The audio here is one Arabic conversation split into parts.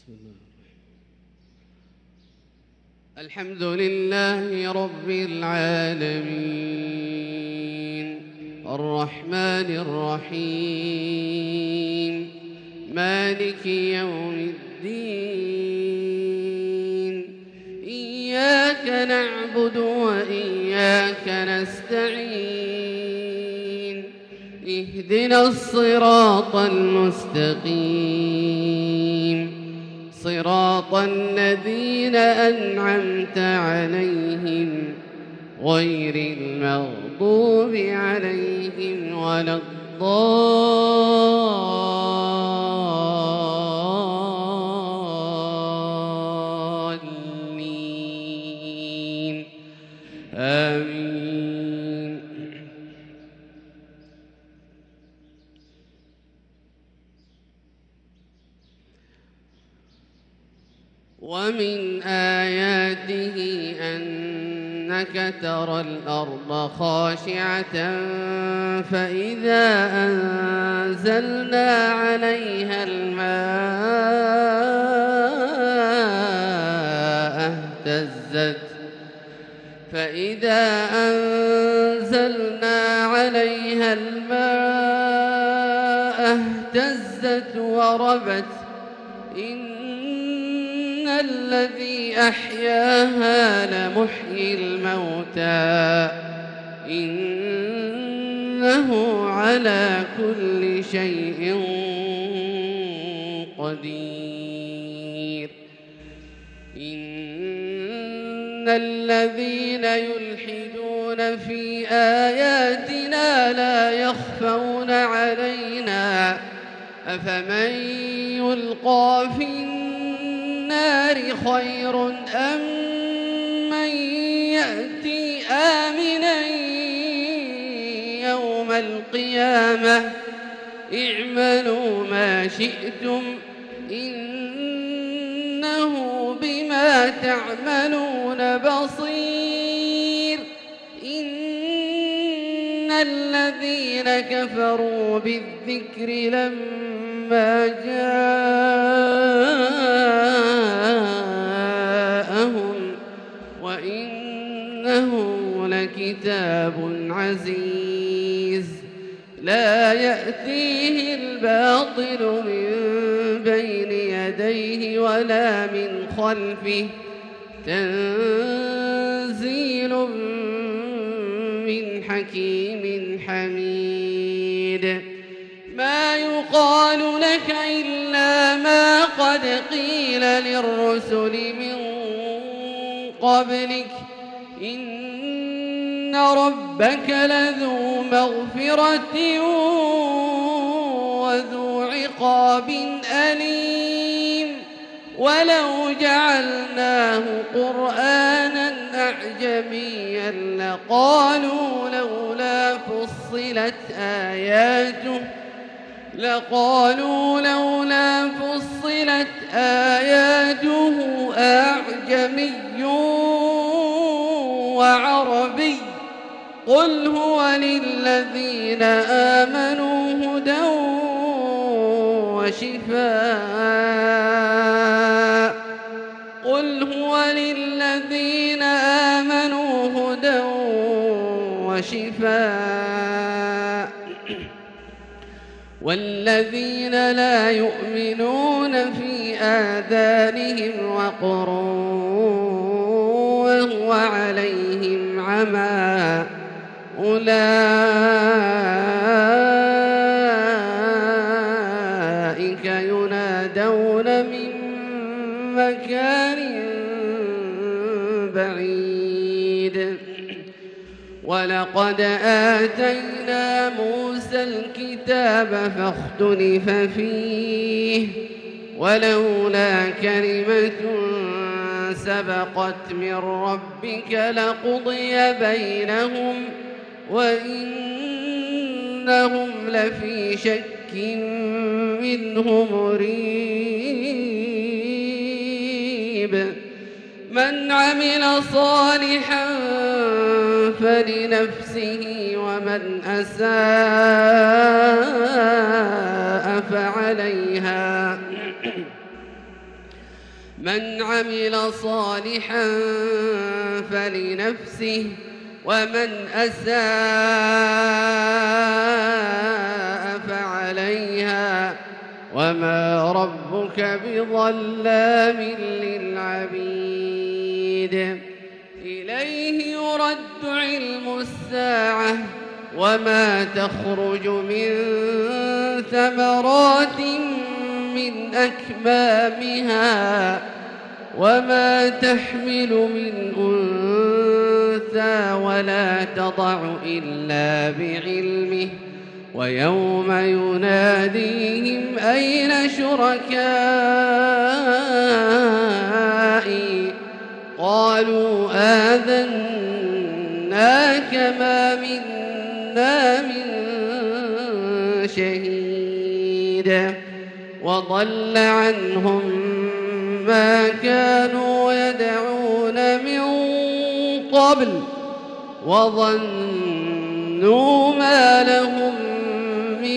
بسم الله الحمد لله رب العالمين الرحمن الرحيم مالك يوم الدين إياك نعبد وإياك نستعين اهدنا الصراط المستقيم صراط الذين أنعمت عليهم غير المغضوب عليهم ولا الضالين آمين. ومن آياته أنك ترى الأرض خاشعة فإذا أنزلنا عليها الماء اهتزت وربت إن الذي أحياها لمحيي الموتى إنه على كل شيء قدير. إن الذين يلحدون في آياتنا لا يخفون علينا أفمن يلقى في النار خير أم من يأتي آمنا يوم القيامة اعملوا ما شئتم إنه بما تعملون بصير. إن الذين كفروا بالذكر لما جاءهم وإنه لكتاب عزيز لا يأتيه الباطل من بين يديه ولا من خلفه تنزيل من حكيم حميد. ما يقال لك إلا ما قد قيل للرسل من قبلك إن ربك لذو مغفرة وذو عقاب أليم. ولو جعلناه قرآنا أعجميا لقالوا لولا فصلت آياته أعجمي وعربي قل هو للذين آمنوا هدى وشفاء والذين لا يؤمنون في آذانهم وقر وهو عليهم عمى أولئك ينادون من مكان بعيد. ولقد آتينا موسى الكتاب فاختلف فيه ولولا كلمة سبقت من ربك لقضي بينهم وإنهم لفي شك منه مريب. من عمل صالحا فلنفسه ومن أساء فعليها من عمل صالحا فلنفسه ومن أساء فعليها وما ربك بظلام للعبيد إليه يرد علم الساعة وما تخرج من ثمرات من أكمامها وما تحمل من أنثى ولا تضع إلا بعلمه ويوم يناديهم أين شركائي قالوا آذناك ما منا من شهيد وضل عنهم ما كانوا يدعون من قبل وظنوا ما لهم من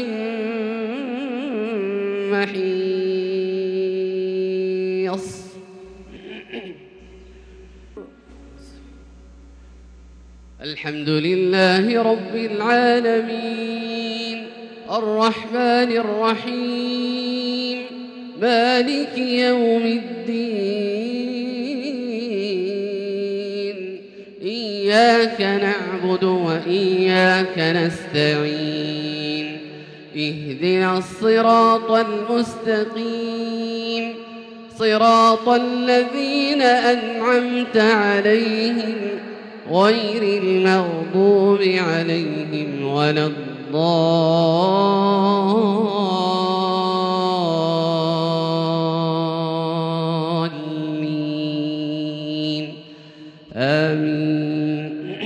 محيص الحمد لله رب العالمين الرحمن الرحيم مالك يوم الدين إياك نعبد وإياك نستعين اهدنا الصراط المستقيم صراط الذين أنعمت عليهم غير المغضوب عليهم ولا الضالين آمين.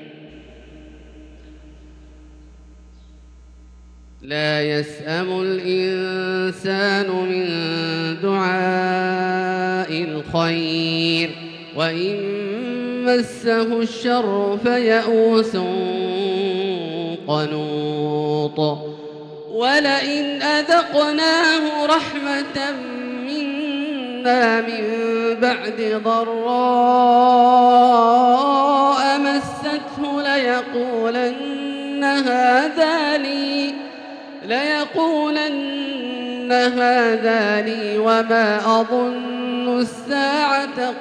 لا يسأم الإنسان من دعاء الخير وإن مسه الشر فيئوس قنوط ولئن أذقناه رحمة منا من بعد ضراء مسته ليقولن هذا لي وما أظن الساعة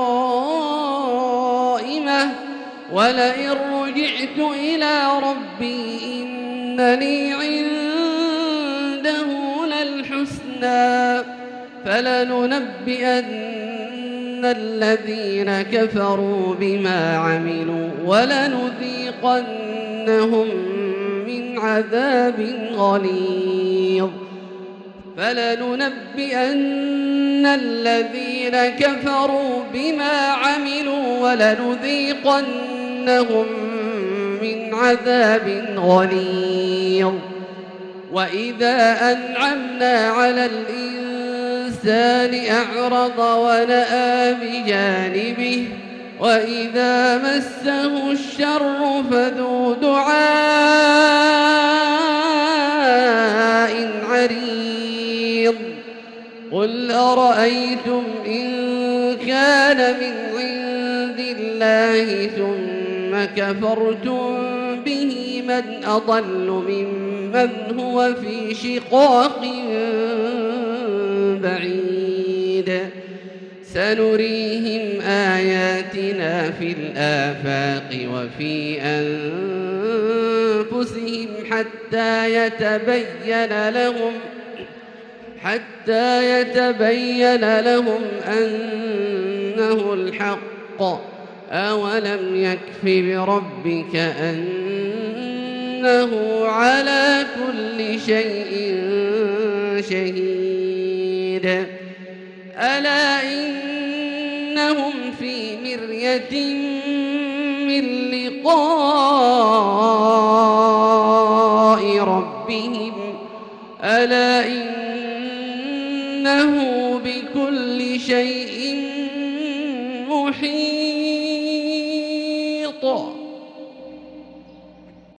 قائمة ولئن رجعت إلى ربي إن لي عنده للحسنى فلننبئن الذين كفروا بما عملوا ولنذيقنهم من عذاب غليظ فلننبئن الذين كفروا بما عملوا ولنذيقنهم من عذاب غليظ وإذا أنعمنا على الإنسان أعرض ونأى بجانبه وإذا مسه الشر فذو دعاء عريض قل أرأيتم إن كان من عند الله ثم كفرتم به من أضل ممن هو في شقاق بعيد سنريهم آياتنا في الآفاق وفي أنفسهم حتى يتبين لهم أنه الحق أولم يكف بربك أنه على كل شيء شهيد ألا إنهم في مرية من لقاء ربهم ألا إنه بكل شيء